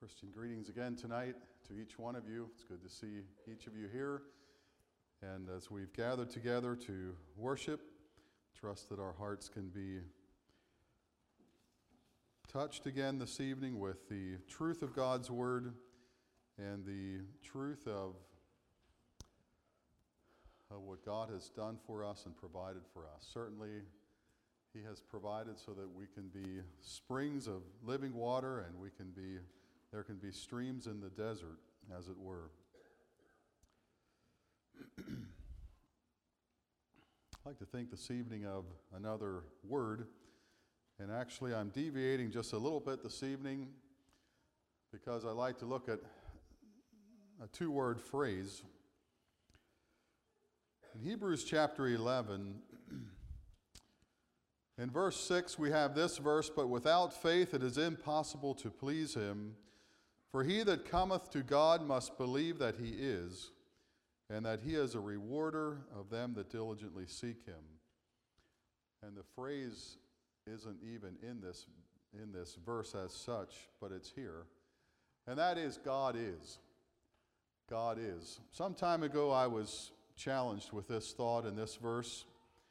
Christian greetings again tonight to each one of you. It's good to see each of you here. And as we've gathered together to worship, trust that our hearts can be touched again this evening with the truth of God's Word and the truth of what God has done for us and provided for us. Certainly, He has provided so that we can be springs of living water, and there can be streams in the desert, as it were. I'd like to think this evening of another word, and actually I'm deviating just a little bit this evening because I like to look at a two-word phrase. In Hebrews chapter 11, in verse 6 we have this verse, "But without faith it is impossible to please him. For he that cometh to God must believe that he is, and that he is a rewarder of them that diligently seek him." And the phrase isn't even in this verse as such, but it's here. And that is, God is. God is. Some time ago I was challenged with this thought in this verse.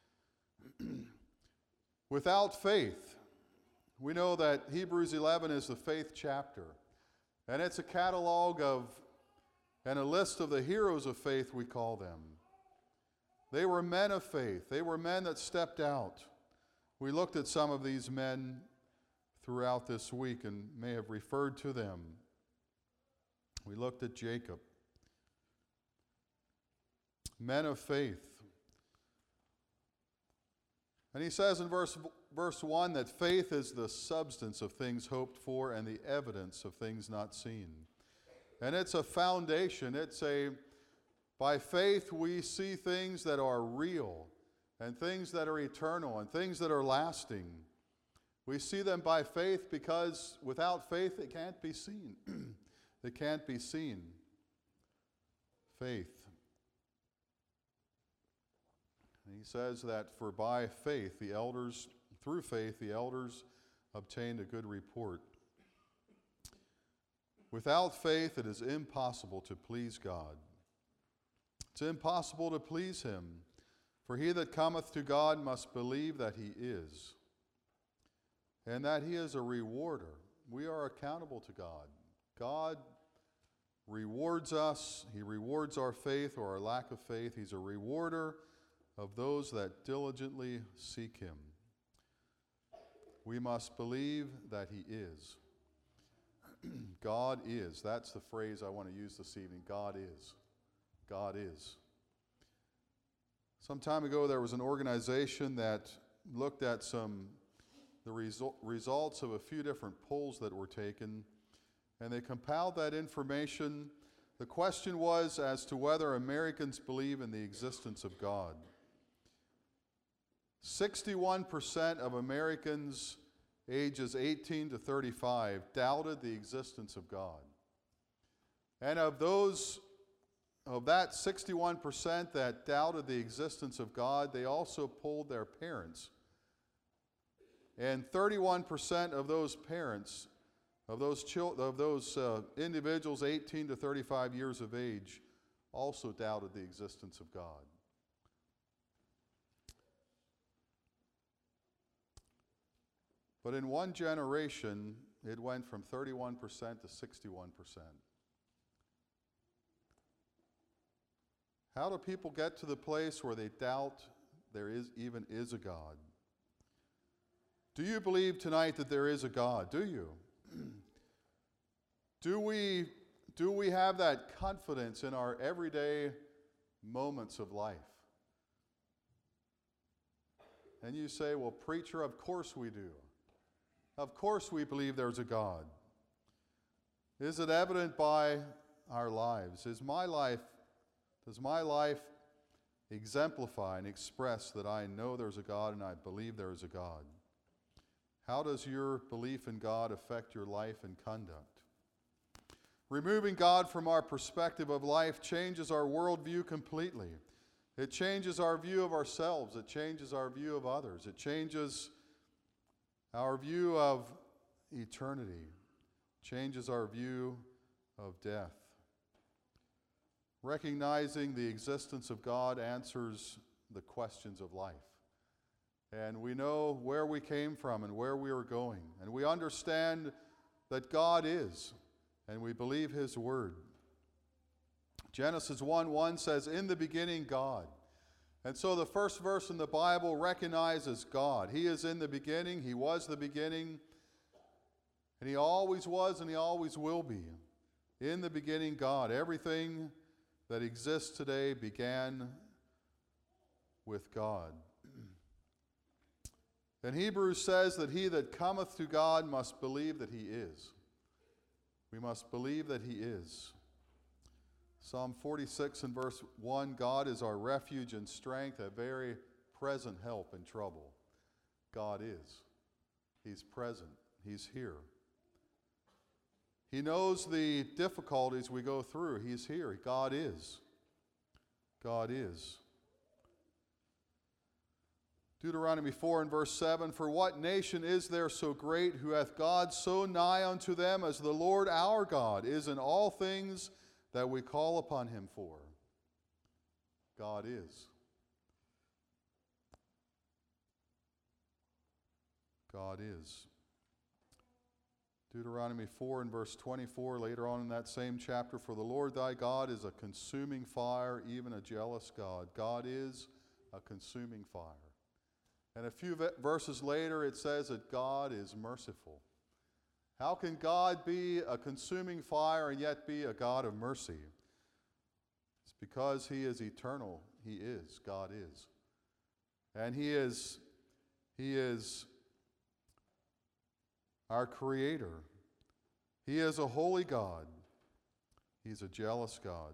Without faith, we know that Hebrews 11 is the faith chapter. And it's a catalog of, and a list of the heroes of faith, we call them. They were men of faith. They were men that stepped out. We looked at some of these men throughout this week and may have referred to them. We looked at Jacob. Men of faith. And he says in verse 1 that faith is the substance of things hoped for and the evidence of things not seen. And it's a foundation. By faith we see things that are real and things that are eternal and things that are lasting. We see them by faith because without faith it can't be seen. It can't be seen. Faith. And he says that for by faith, through faith, the elders obtained a good report. Without faith, it is impossible to please God. It's impossible to please him. For he that cometh to God must believe that he is, and that he is a rewarder. We are accountable to God. God rewards us. He rewards our faith or our lack of faith. He's a rewarder of those that diligently seek him. We must believe that he is. God is. That's the phrase I want to use this evening. God is. God is. Some time ago there was an organization that looked at the results of a few different polls that were taken, and they compiled that information. The question was as to whether Americans believe in the existence of God. 61% of Americans ages 18 to 35 doubted the existence of God. And of that 61% that doubted the existence of God, they also polled their parents. And 31% of those parents, of those individuals 18 to 35 years of age, also doubted the existence of God. But in one generation, it went from 31% to 61%. How do people get to the place where they doubt there even is a God? Do you believe tonight that there is a God? Do you? Do we have that confidence in our everyday moments of life? And you say, "Well, preacher, of course we do. Of course we believe there's a God." Is it evident by our lives? Does my life exemplify and express that I know there's a God and I believe there is a God? How does your belief in God affect your life and conduct? Removing God from our perspective of life changes our worldview completely. It changes our view of ourselves. It changes our view of others. It changes our view of eternity. changes our view of death. Recognizing the existence of God answers the questions of life. And we know where we came from and where we are going. And we understand that God is, and we believe His word. Genesis 1:1 says, "In the beginning, God." And so the first verse in the Bible recognizes God. He is in the beginning. He was the beginning. And He always was and He always will be. In the beginning, God. Everything that exists today began with God. And Hebrews says that he that cometh to God must believe that He is. We must believe that He is. Psalm 46 and verse 1, God is our refuge and strength, a very present help in trouble. God is. He's present. He's here. He knows the difficulties we go through. He's here. God is. God is. Deuteronomy 4 and verse 7, "For what nation is there so great, who hath God so nigh unto them as the Lord our God is in all things that we call upon Him for?" God is. God is. Deuteronomy 4 and verse 24, later on in that same chapter, "For the Lord thy God is a consuming fire, even a jealous God." God is a consuming fire. And a few verses later, it says that God is merciful. How can God be a consuming fire and yet be a God of mercy? It's because He is eternal. He is. God is. And He is our Creator. He is a holy God. He's a jealous God.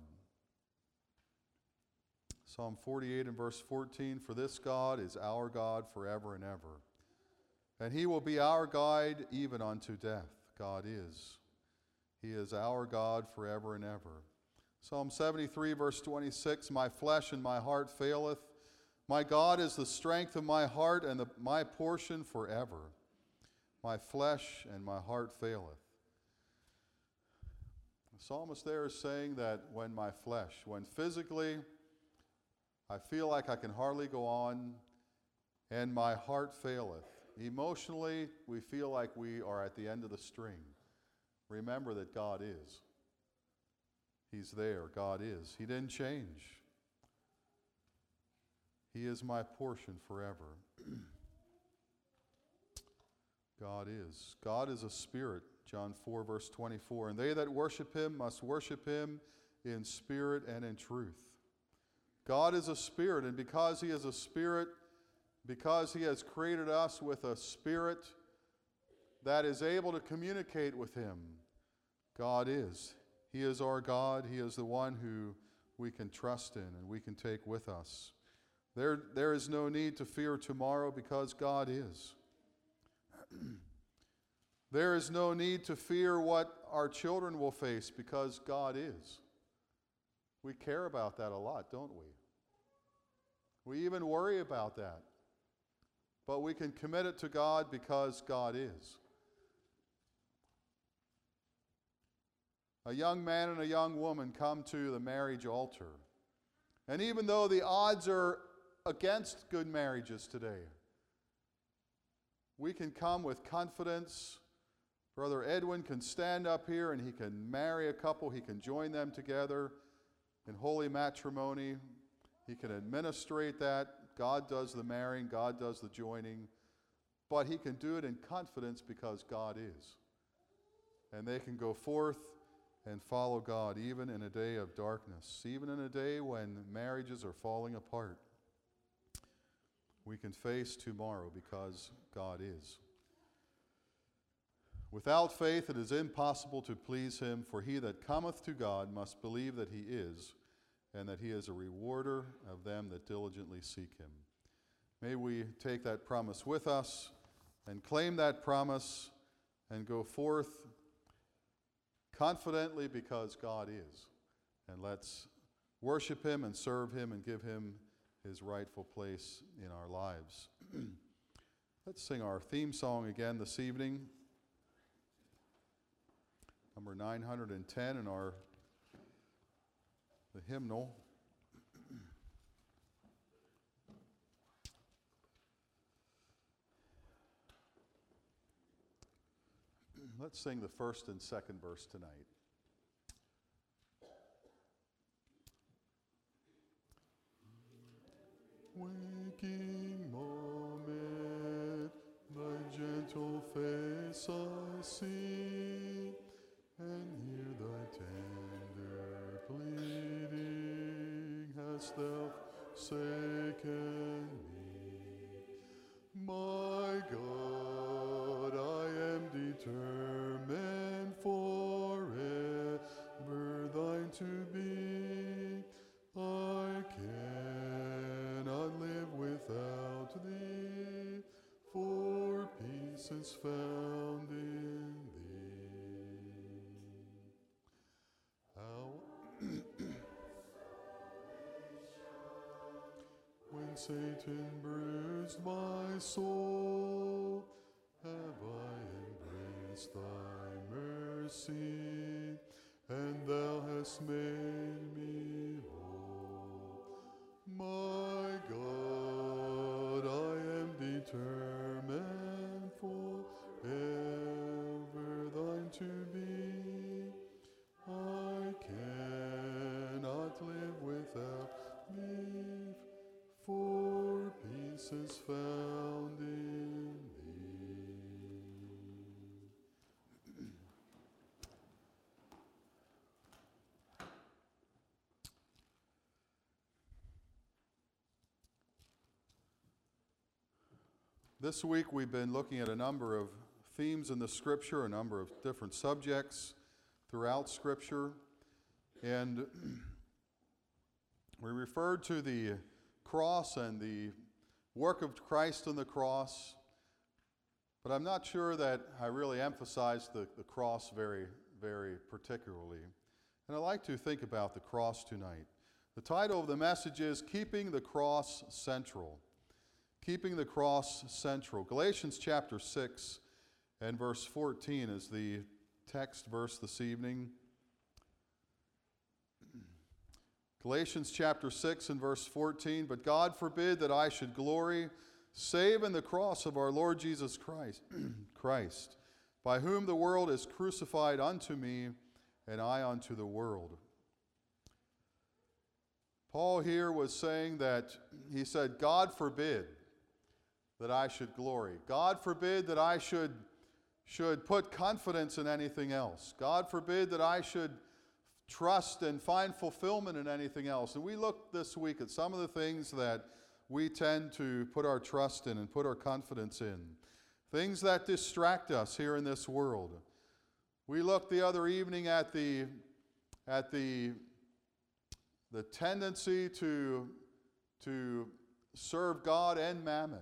Psalm 48 and verse 14, "For this God is our God forever and ever, and He will be our guide even unto death." God is. He is our God forever and ever. Psalm 73 verse 26, "My flesh and my heart faileth. My God is the strength of my heart and my portion forever. My flesh and my heart faileth." The psalmist there is saying that when physically I feel like I can hardly go on, and my heart faileth. Emotionally, we feel like we are at the end of the string. Remember that God is. He's there. God is. He didn't change. He is my portion forever. God is. God is a spirit. John 4, verse 24. "And they that worship Him must worship Him in spirit and in truth." God is a spirit, and because He is a spirit, because He has created us with a spirit that is able to communicate with Him, God is. He is our God. He is the one who we can trust in and we can take with us. There is no need to fear tomorrow because God is. There is no need to fear what our children will face because God is. We care about that a lot, don't we? We even worry about that. But we can commit it to God because God is. A young man and a young woman come to the marriage altar. And even though the odds are against good marriages today, we can come with confidence. Brother Edwin can stand up here and he can marry a couple. He can join them together in holy matrimony. He can administrate that. God does the marrying. God does the joining. But he can do it in confidence because God is. And they can go forth and follow God even in a day of darkness, even in a day when marriages are falling apart. We can face tomorrow because God is. Without faith it is impossible to please Him, for he that cometh to God must believe that He is, and that He is a rewarder of them that diligently seek Him. May we take that promise with us and claim that promise and go forth confidently because God is. And let's worship Him and serve Him and give Him His rightful place in our lives. Let's sing our theme song again this evening. number 910 in the hymnal. Let's sing the first and second verse tonight. Waking moment, thy gentle face I see, and hear thy tender pleading, hast thou forsaken me? My God, I am determined forever thine to be. I cannot live without thee, for peace is found in thee. How when Satan bruised my soul, have I embraced thy mercy, and thou hast made me whole. My God, I am determined forever thine to be. I cannot live without thee, for peace is found in thee. This week we've been looking at a number of themes in the Scripture, a number of different subjects throughout Scripture, and we referred to the cross and the work of Christ on the cross, but I'm not sure that I really emphasized the cross very, very particularly. And I'd like to think about the cross tonight. The title of the message is Keeping the Cross Central. Keeping the cross central. Galatians chapter 6 and verse 14 is the text verse this evening. Galatians chapter 6 and verse 14, but God forbid that I should glory save in the cross of our Lord Jesus Christ, by whom the world is crucified unto me, and I unto the world. Paul here was saying that, he said, God forbid that I should glory. God forbid that I should put confidence in anything else. God forbid that I should trust and find fulfillment in anything else. And we looked this week at some of the things that we tend to put our trust in and put our confidence in. Things that distract us here in this world. We looked the other evening at the tendency to serve God and mammon.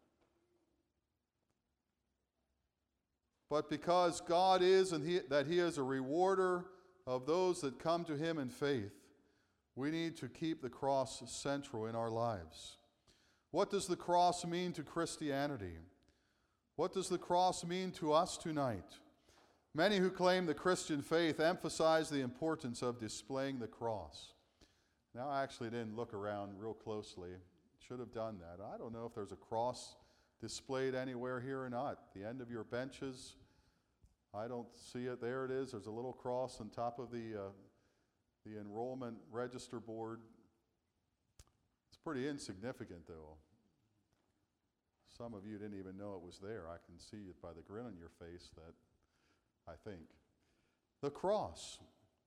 But because God is and that He is a rewarder of those that come to Him in faith, we need to keep the cross central in our lives. What does the cross mean to Christianity? What does the cross mean to us tonight? Many who claim the Christian faith emphasize the importance of displaying the cross. Now, I actually didn't look around real closely. Should have done that. I don't know if there's a cross displayed anywhere here or not. The end of your benches, I don't see it. There it is. There's a little cross on top of the enrollment register board. It's pretty insignificant, though. Some of you didn't even know it was there. I can see it by the grin on your face that I think. The cross.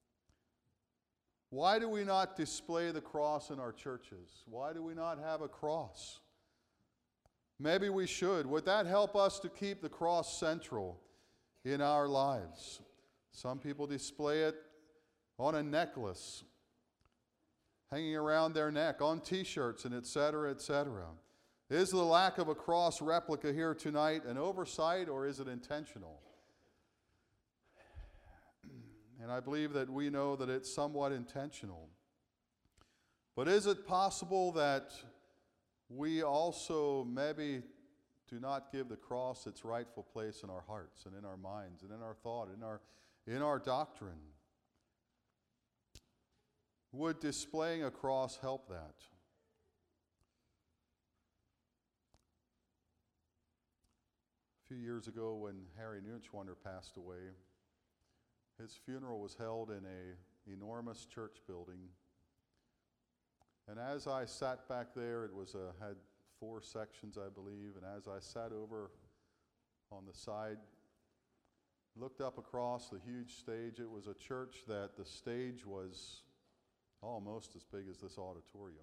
Why do we not display the cross in our churches? Why do we not have a cross? Maybe we should. Would that help us to keep the cross central in our lives? Some people display it on a necklace, hanging around their neck, on t-shirts, and etc., etc. Is the lack of a cross replica here tonight an oversight, or is it intentional? And I believe that we know that it's somewhat intentional. But is it possible that we also maybe do not give the cross its rightful place in our hearts and in our minds and in our thought, in our doctrine. Would displaying a cross help that? A few years ago when Harry Neuschwander passed away, his funeral was held in an enormous church building. And as I sat back there, it was had 4 sections, I believe, and as I sat over on the side, looked up across the huge stage, it was a church that the stage was almost as big as this auditorium.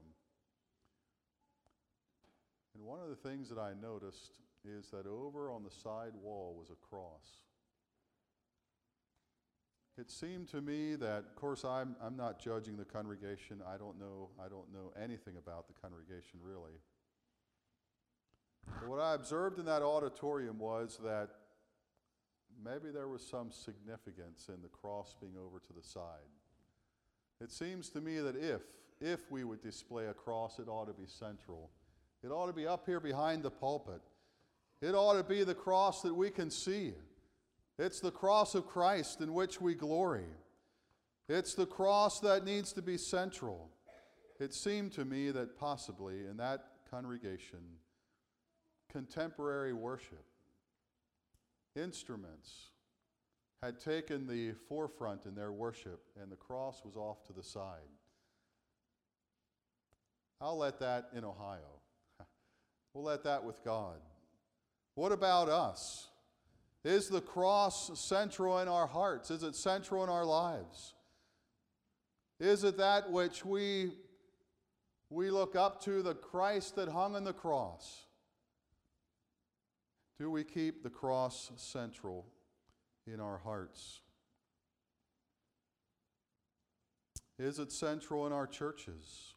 And one of the things that I noticed is that over on the side wall was a cross. It seemed to me that, of course, I'm not judging the congregation. I don't know anything about the congregation really. But what I observed in that auditorium was that maybe there was some significance in the cross being over to the side. It seems to me that if we would display a cross, it ought to be central. It ought to be up here behind the pulpit. It ought to be the cross that we can see. It's the cross of Christ in which we glory. It's the cross that needs to be central. It seemed to me that possibly in that congregation, contemporary worship, instruments, had taken the forefront in their worship, and the cross was off to the side. I'll let that in Ohio. We'll let that with God. What about us? Is the cross central in our hearts? Is it central in our lives? Is it that which we look up to, the Christ that hung on the cross? Do we keep the cross central in our hearts? Is it central in our churches?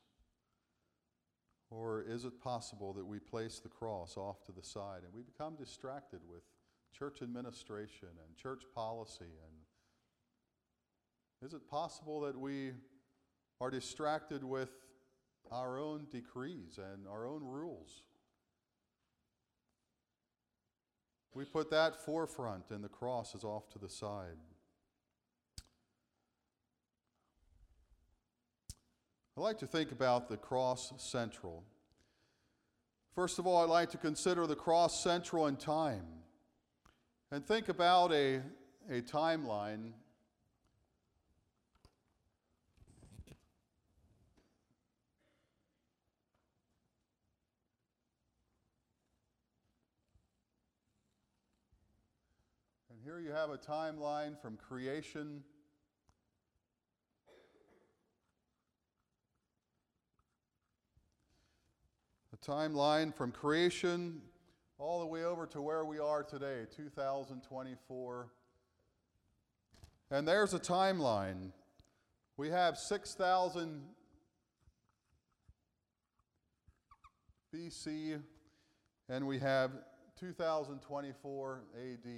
Or is it possible that we place the cross off to the side and we become distracted with church administration and church policy? And is it possible that we are distracted with our own decrees and our own rules? We put that forefront and the cross is off to the side. I like to think about the cross central. First of all, I'd like to consider the cross central in time. And think about a timeline. And here you have a timeline from creation all the way over to where we are today, 2024. And there's a timeline. We have 6,000 BC, and we have 2024 AD.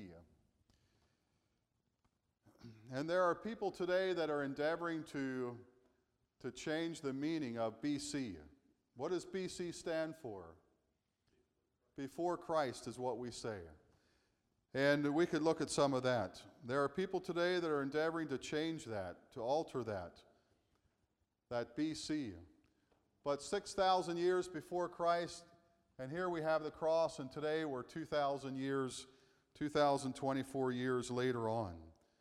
And there are people today that are endeavoring to change the meaning of BC. What does BC stand for? Before Christ is what we say. And we could look at some of that. There are people today that are endeavoring to change that, to alter that BC. But 6,000 years before Christ, and here we have the cross, and today we're 2024 years later on.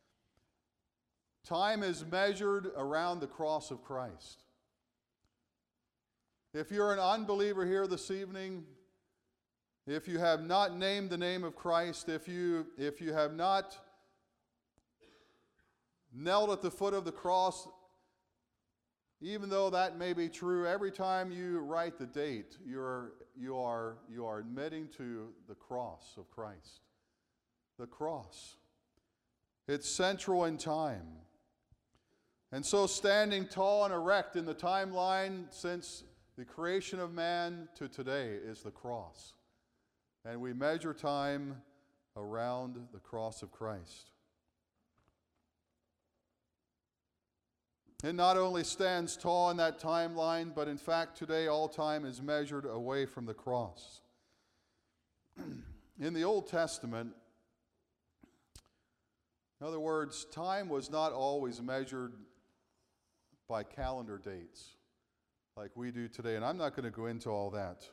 Time is measured around the cross of Christ. If you're an unbeliever here this evening, if you have not named the name of Christ, if you have not knelt at the foot of the cross, even though that may be true, every time you write the date, you are admitting to the cross of Christ. The cross. It's central in time. And so standing tall and erect in the timeline since the creation of man to today is the cross. And we measure time around the cross of Christ. It not only stands tall in that timeline, but in fact today all time is measured away from the cross. In the Old Testament, In other words, time was not always measured by calendar dates like we do today, and I'm not going to go into all that.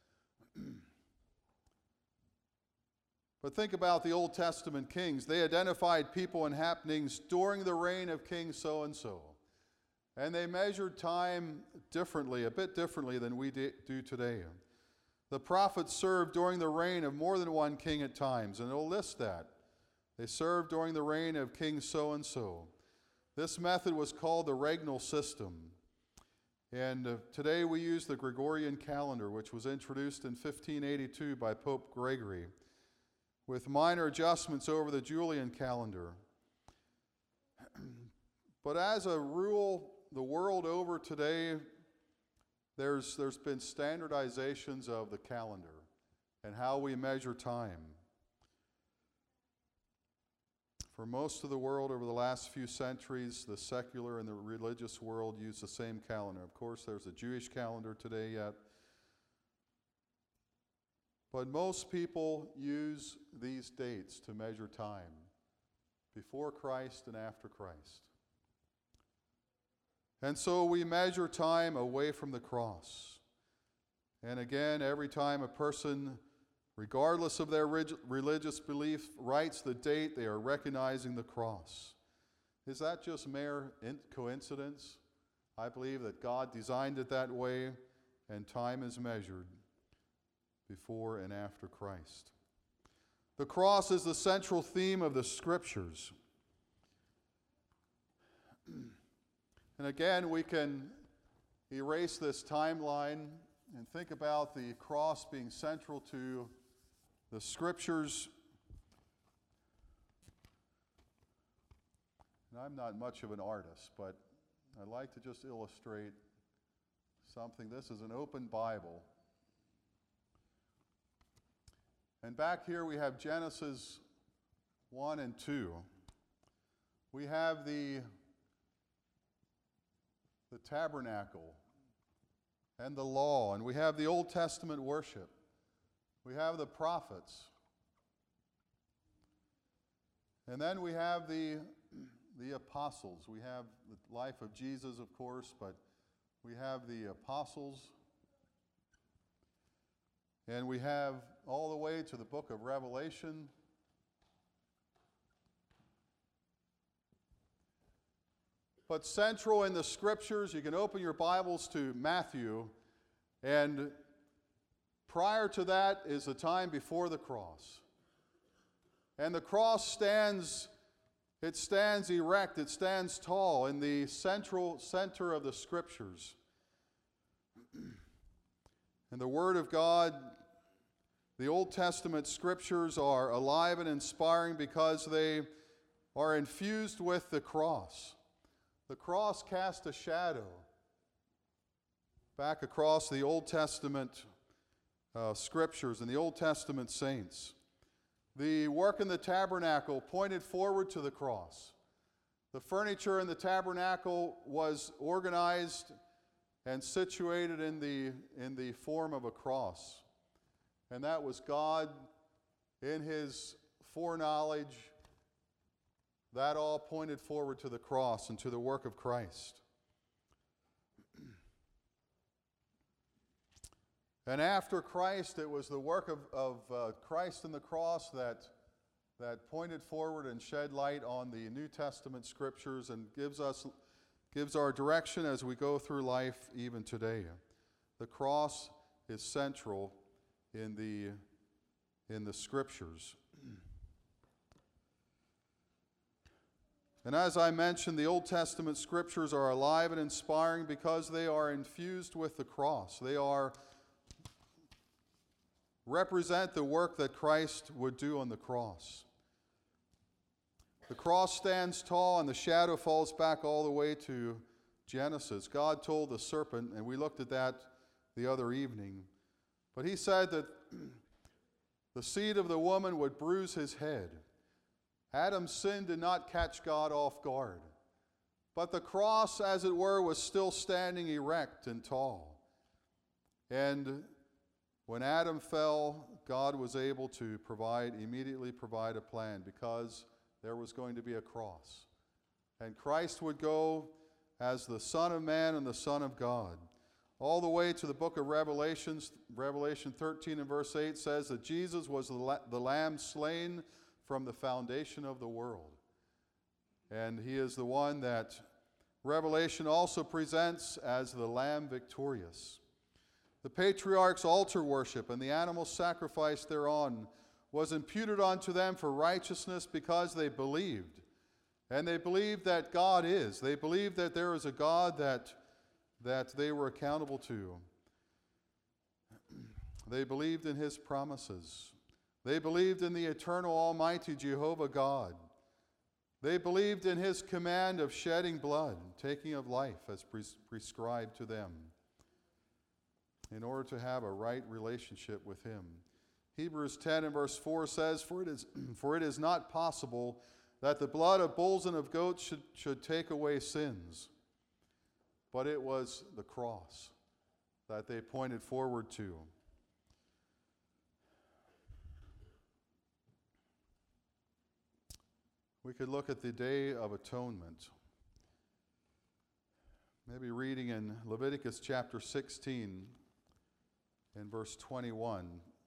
But think about the Old Testament kings. They identified people and happenings during the reign of King so-and-so. And they measured time differently, a bit differently than we do today. The prophets served during the reign of more than one king at times, and it'll list that. They served during the reign of King so-and-so. This method was called the regnal system. And today we use the Gregorian calendar, which was introduced in 1582 by Pope Gregory, with minor adjustments over the Julian calendar. But as a rule, the world over today, there's been standardizations of the calendar and how we measure time. For most of the world over the last few centuries, the secular and the religious world use the same calendar. Of course, there's a Jewish calendar today yet. But most people use these dates to measure time, before Christ and after Christ. And so we measure time away from the cross. And again, every time a person, regardless of their religious belief, writes the date, they are recognizing the cross. Is that just mere coincidence? I believe that God designed it that way, and time is measured before and after Christ. The cross is the central theme of the Scriptures. And again, we can erase this timeline and think about the cross being central to the Scriptures. And I'm not much of an artist, but I like to just illustrate something. This is an open Bible. And back here we have Genesis 1 and 2. We have the tabernacle and the law, and we have the Old Testament worship. We have the prophets. And then we have the apostles. We have the life of Jesus, of course, but we have the apostles. And we have all the way to the book of Revelation. But central in the Scriptures, you can open your Bibles to Matthew, and prior to that is the time before the cross. And the cross stands erect, it stands tall in the center of the Scriptures. And the Word of God, the Old Testament Scriptures are alive and inspiring because they are infused with the cross. The cross cast a shadow back across the Old Testament Scriptures and the Old Testament saints. The work in the tabernacle pointed forward to the cross. The furniture in the tabernacle was organized and situated in the form of a cross. And that was God in His foreknowledge. That all pointed forward to the cross and to the work of Christ. And after Christ, it was the work of Christ and the cross that pointed forward and shed light on the New Testament Scriptures and gives our direction as we go through life even today. The cross is central in the Scriptures. And as I mentioned, the Old Testament Scriptures are alive and inspiring because they are infused with the cross. They represent the work that Christ would do on the cross. The cross stands tall and the shadow falls back all the way to Genesis. God told the serpent, and we looked at that the other evening, but He said that the seed of the woman would bruise his head. Adam's sin did not catch God off guard, but the cross, as it were, was still standing erect and tall. And when Adam fell, God was able to immediately provide a plan because there was going to be a cross. And Christ would go as the Son of Man and the Son of God. All the way to the book of Revelation 13 and verse 8 says that Jesus was the Lamb slain from the foundation of the world. And he is the one that Revelation also presents as the Lamb victorious. The patriarchs' altar worship and the animal sacrifice thereon was imputed unto them for righteousness because they believed. And they believed that God is. They believed that there is a God that they were accountable to. They believed in his promises. They believed in the eternal almighty Jehovah God. They believed in his command of shedding blood, taking of life as prescribed to them, in order to have a right relationship with him. Hebrews 10 and verse 4 says, For it is not possible that the blood of bulls and of goats should take away sins. But it was the cross that they pointed forward to. We could look at the Day of Atonement. Maybe reading in Leviticus chapter 16 and verse 21.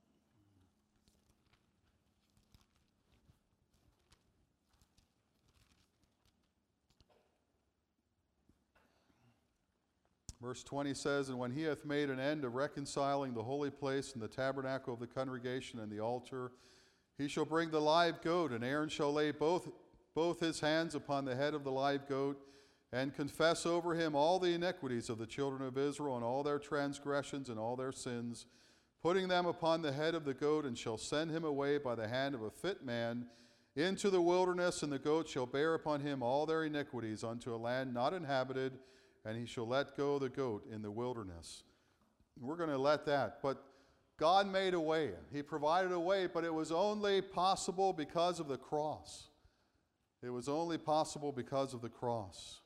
Verse 20 says, And when he hath made an end of reconciling the holy place and the tabernacle of the congregation and the altar, he shall bring the live goat, and Aaron shall lay both his hands upon the head of the live goat, and confess over him all the iniquities of the children of Israel, and all their transgressions and all their sins, putting them upon the head of the goat, and shall send him away by the hand of a fit man into the wilderness, and the goat shall bear upon him all their iniquities unto a land not inhabited, and he shall let go the goat in the wilderness. We're going to let that. But God made a way. He provided a way, but it was only possible because of the cross. It was only possible because of the cross.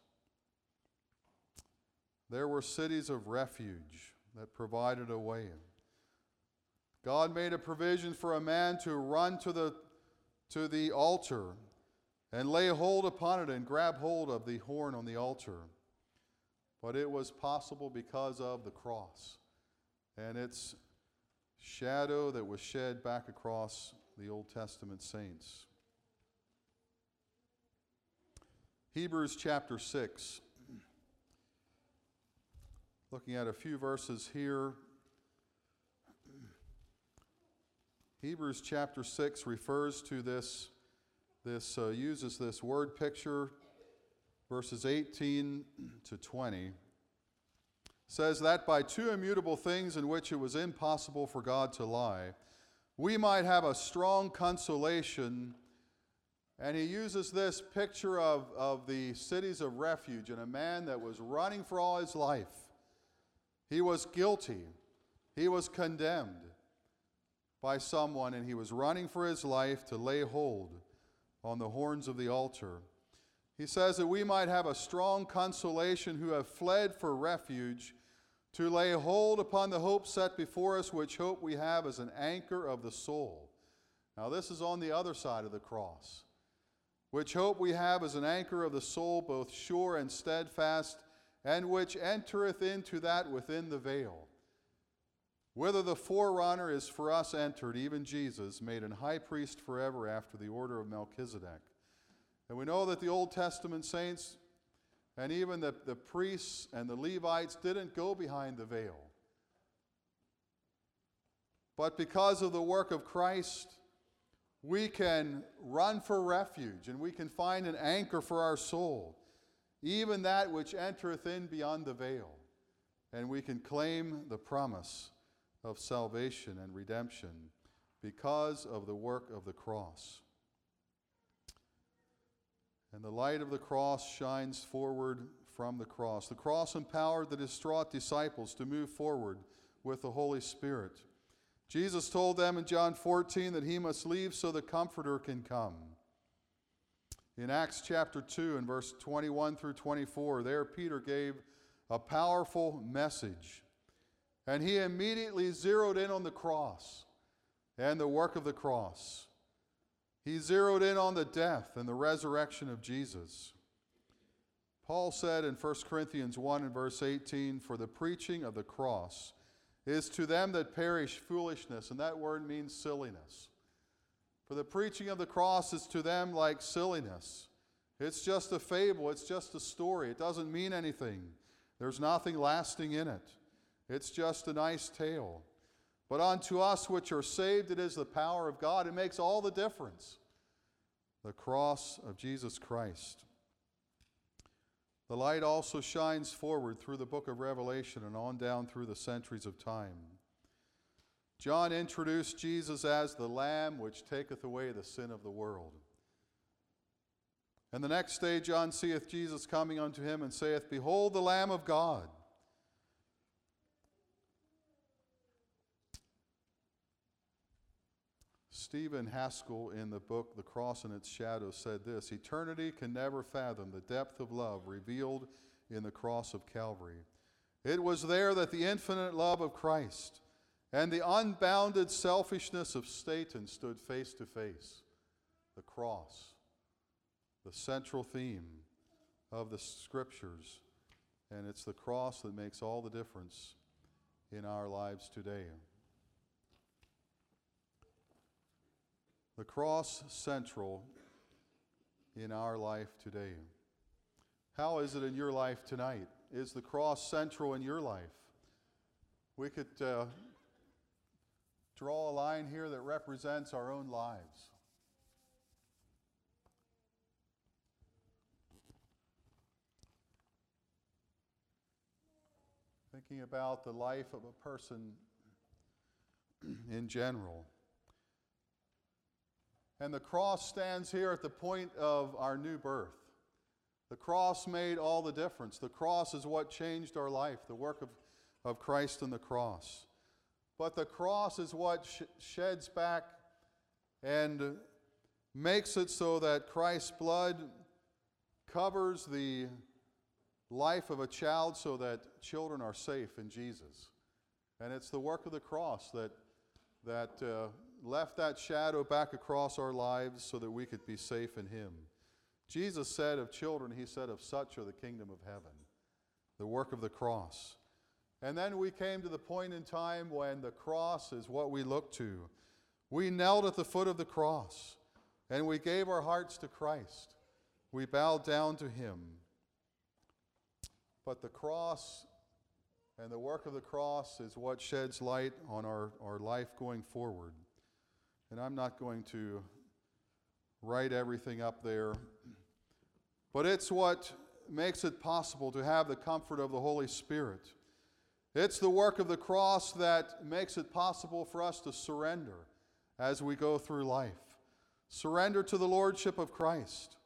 There were cities of refuge that provided a way. God made a provision for a man to run to the altar and lay hold upon it and grab hold of the horn on the altar. But it was possible because of the cross and its shadow that was shed back across the Old Testament saints. Hebrews chapter 6. Looking at a few verses here. Hebrews chapter 6 refers to uses this word picture. Verses 18 to 20, says that by two immutable things in which it was impossible for God to lie, we might have a strong consolation. And he uses this picture of the cities of refuge and a man that was running for all his life. He was guilty. He was condemned by someone, and he was running for his life to lay hold on the horns of the altar. He says that we might have a strong consolation who have fled for refuge, to lay hold upon the hope set before us, which hope we have as an anchor of the soul. Now this is on the other side of the cross. Which hope we have as an anchor of the soul, both sure and steadfast, and which entereth into that within the veil, whither the forerunner is for us entered, even Jesus, made an high priest forever after the order of Melchizedek. And we know that the Old Testament saints and even the priests and the Levites didn't go behind the veil. But because of the work of Christ, we can run for refuge and we can find an anchor for our soul, even that which entereth in beyond the veil. And we can claim the promise of salvation and redemption because of the work of the cross. And the light of the cross shines forward from the cross. The cross empowered the distraught disciples to move forward with the Holy Spirit. Jesus told them in John 14 that he must leave so the Comforter can come. In Acts chapter 2 and verse 21 through 24, there Peter gave a powerful message. And he immediately zeroed in on the cross and the work of the cross. He zeroed in on the death and the resurrection of Jesus. Paul said in 1 Corinthians 1 and verse 18, "For the preaching of the cross is to them that perish foolishness," and that word means silliness. For the preaching of the cross is to them like silliness. It's just a fable, it's just a story. It doesn't mean anything. There's nothing lasting in it. It's just a nice tale. But unto us which are saved, it is the power of God. It makes all the difference. The cross of Jesus Christ. The light also shines forward through the book of Revelation and on down through the centuries of time. John introduced Jesus as the Lamb which taketh away the sin of the world. And the next day John seeth Jesus coming unto him and saith, "Behold the Lamb of God." Stephen Haskell, in the book The Cross and Its Shadow, said this: "Eternity can never fathom the depth of love revealed in the cross of Calvary. It was there that the infinite love of Christ and the unbounded selfishness of Satan stood face to face." The cross, the central theme of the Scriptures, and it's the cross that makes all the difference in our lives today. The cross central in our life today. How is it in your life tonight? Is the cross central in your life? We could draw a line here that represents our own lives. Thinking about the life of a person in general. And the cross stands here at the point of our new birth. The cross made all the difference. The cross is what changed our life, the work of Christ on the cross. But the cross is what sheds back and makes it so that Christ's blood covers the life of a child so that children are safe in Jesus. And it's the work of the cross that left that shadow back across our lives so that we could be safe in Him. Jesus said of children, He said, "Of such are the kingdom of heaven." The work of the cross. And then we came to the point in time when the cross is what we look to. We knelt at the foot of the cross and we gave our hearts to Christ. We bowed down to Him. But the cross and the work of the cross is what sheds light on our life going forward. And I'm not going to write everything up there, but it's what makes it possible to have the comfort of the Holy Spirit. It's the work of the cross that makes it possible for us to surrender as we go through life. Surrender to the Lordship of Christ.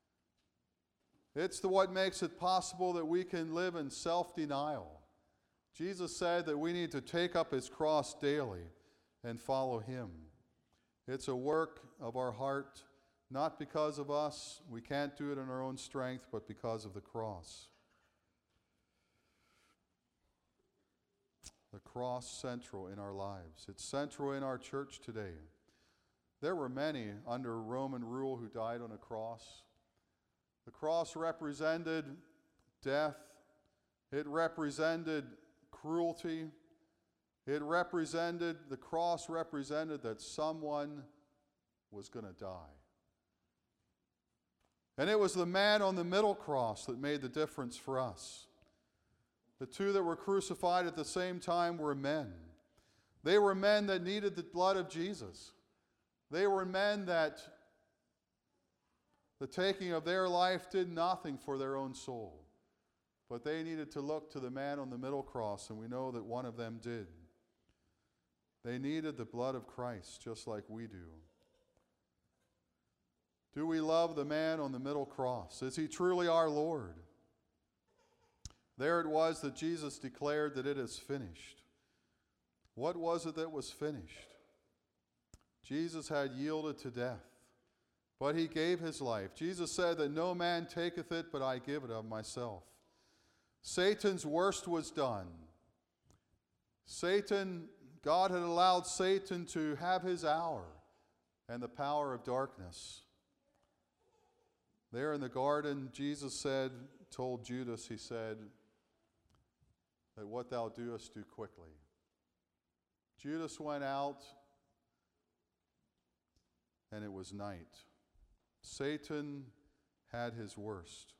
It's what makes it possible that we can live in self-denial. Jesus said that we need to take up His cross daily and follow Him. It's a work of our heart, not because of us. We can't do it in our own strength, but because of the cross. The cross central in our lives. It's central in our church today. There were many under Roman rule who died on a cross. The cross represented death. It represented cruelty. The cross represented that someone was going to die. And it was the man on the middle cross that made the difference for us. The two that were crucified at the same time were men. They were men that needed the blood of Jesus. They were men that the taking of their life did nothing for their own soul. But they needed to look to the man on the middle cross, and we know that one of them did. They needed the blood of Christ just like we do. Do we love the man on the middle cross? Is He truly our Lord? There it was that Jesus declared that it is finished. What was it that was finished? Jesus had yielded to death, but He gave His life. Jesus said that no man taketh it, but I give it of myself. Satan's worst was done. God had allowed Satan to have his hour, and the power of darkness. There in the garden, Jesus told Judas, he said, that what thou doest, do quickly. Judas went out, and it was night. Satan had his worst.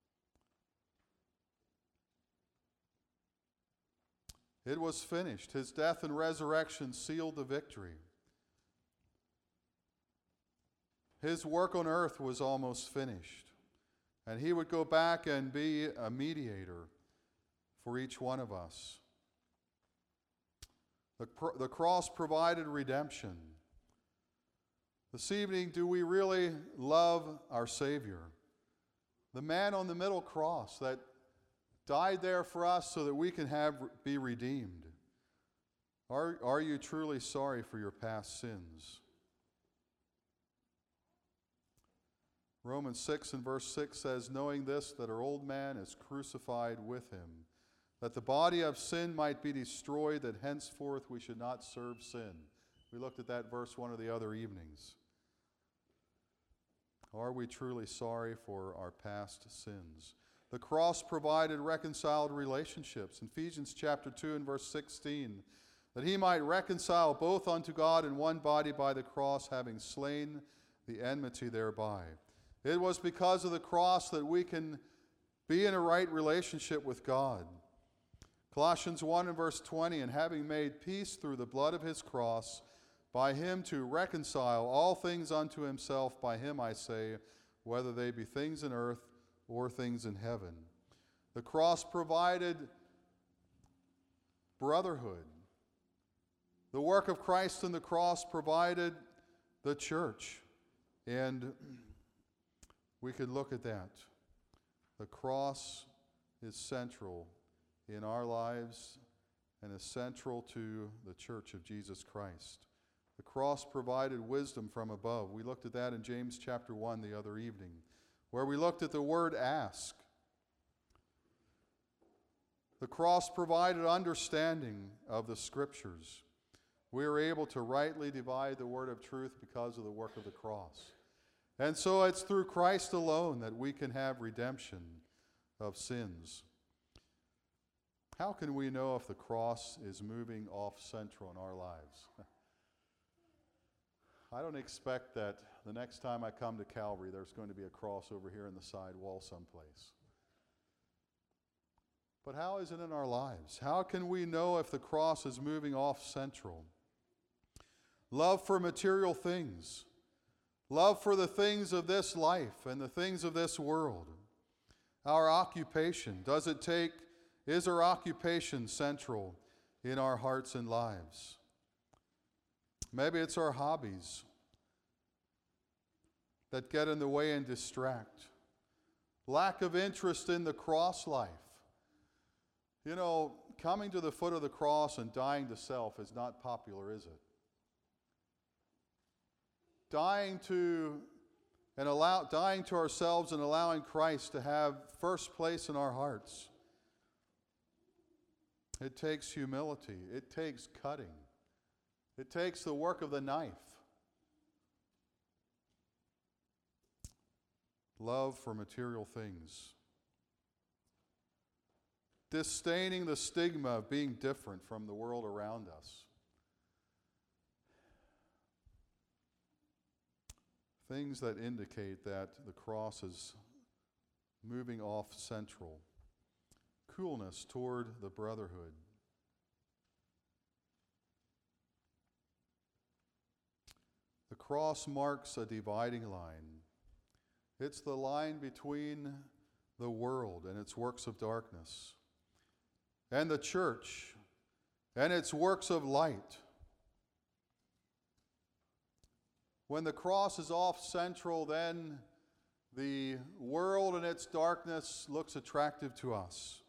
It was finished. His death and resurrection sealed the victory. His work on earth was almost finished, and he would go back and be a mediator for each one of us. The cross provided redemption. This evening, do we really love our Savior? The man on the middle cross that died there for us so that we can be redeemed. Are you truly sorry for your past sins? Romans 6 and verse 6 says, knowing this, that our old man is crucified with him, that the body of sin might be destroyed, that henceforth we should not serve sin. We looked at that verse one of the other evenings. Are we truly sorry for our past sins? The cross provided reconciled relationships. In Ephesians chapter 2 and verse 16, that he might reconcile both unto God in one body by the cross, having slain the enmity thereby. It was because of the cross that we can be in a right relationship with God. Colossians 1 and verse 20, and having made peace through the blood of his cross, by him to reconcile all things unto himself, by him I say, whether they be things in earth or things in heaven. The cross provided brotherhood. The work of Christ on the cross provided the church. And we could look at that. The cross is central in our lives and is central to the church of Jesus Christ. The cross provided wisdom from above. We looked at that in James chapter 1 the other evening, where we looked at the word ask. The cross provided understanding of the Scriptures. We are able to rightly divide the word of truth because of the work of the cross. And so it's through Christ alone that we can have redemption of sins. How can we know if the cross is moving off central in our lives? I don't expect that the next time I come to Calvary, there's going to be a cross over here in the side wall someplace. But how is it in our lives? How can we know if the cross is moving off central? Love for material things. Love for the things of this life and the things of this world. Our occupation. Is our occupation central in our hearts and lives? Maybe it's our hobbies that get in the way and distract. Lack of interest in the cross life. You know, coming to the foot of the cross and dying to self is not popular, is it? Dying to ourselves and allowing Christ to have first place in our hearts. It takes humility. It takes cutting. It takes the work of the knife. Love for material things. Disdaining the stigma of being different from the world around us. Things that indicate that the cross is moving off central. Coolness toward the brotherhood. The cross marks a dividing line. It's the line between the world and its works of darkness, and the church and its works of light. When the cross is off central, then the world and its darkness looks attractive to us.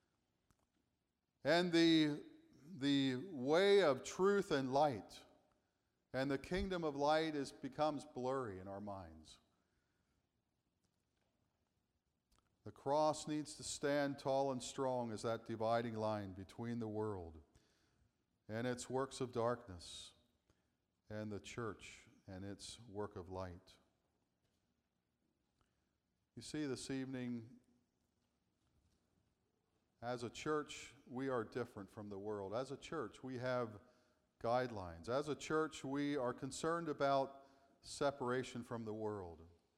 And the way of truth and light and the kingdom of light becomes blurry in our minds. The cross needs to stand tall and strong as that dividing line between the world and its works of darkness and the church and its work of light. You see, this evening, as a church, we are different from the world. As a church, we have guidelines. As a church, we are concerned about separation from the world.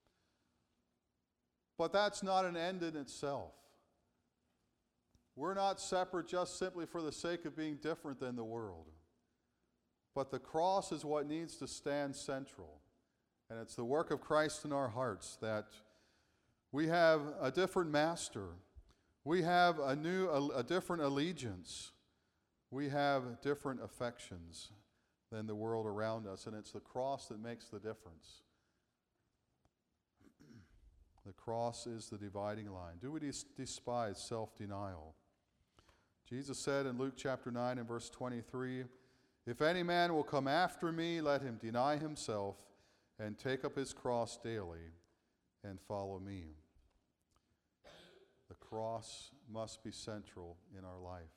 But that's not an end in itself. We're not separate just simply for the sake of being different than the world. But the cross is what needs to stand central. And it's the work of Christ in our hearts that we have a different master. We have a different allegiance. We have different affections than the world around us. And it's the cross that makes the difference. The cross is the dividing line. Do we despise self-denial? Jesus said in Luke chapter 9 and verse 23, "If any man will come after me, let him deny himself and take up his cross daily and follow me." The cross must be central in our life.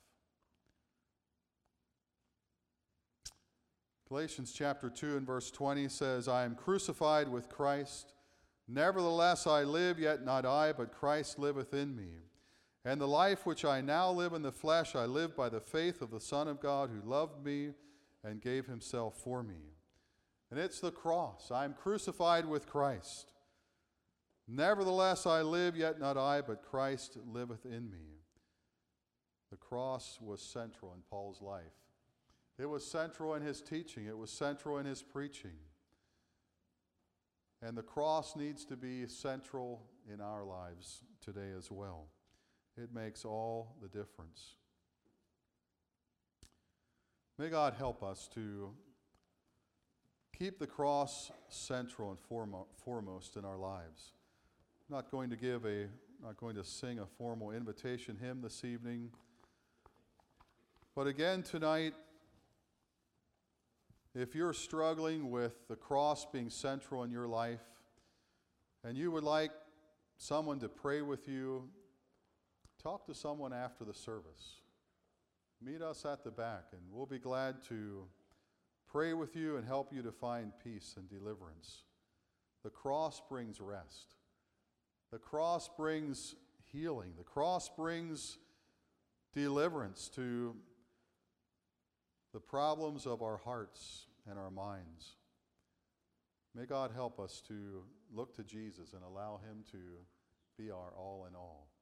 Galatians chapter 2 and verse 20 says, "I am crucified with Christ. Nevertheless I live, yet not I, but Christ liveth in me. And the life which I now live in the flesh, I live by the faith of the Son of God who loved me and gave himself for me." And it's the cross. I am crucified with Christ. Nevertheless I live, yet not I, but Christ liveth in me. The cross was central in Paul's life. It was central in his teaching. It was central in his preaching. And the cross needs to be central in our lives today as well. It makes all the difference. May God help us to keep the cross central and foremost in our lives. I'm not going to sing a formal invitation hymn this evening. But again tonight, if you're struggling with the cross being central in your life, and you would like someone to pray with you, talk to someone after the service. Meet us at the back, and we'll be glad to pray with you and help you to find peace and deliverance. The cross brings rest. The cross brings healing. The cross brings deliverance to the problems of our hearts and our minds. May God help us to look to Jesus and allow him to be our all in all.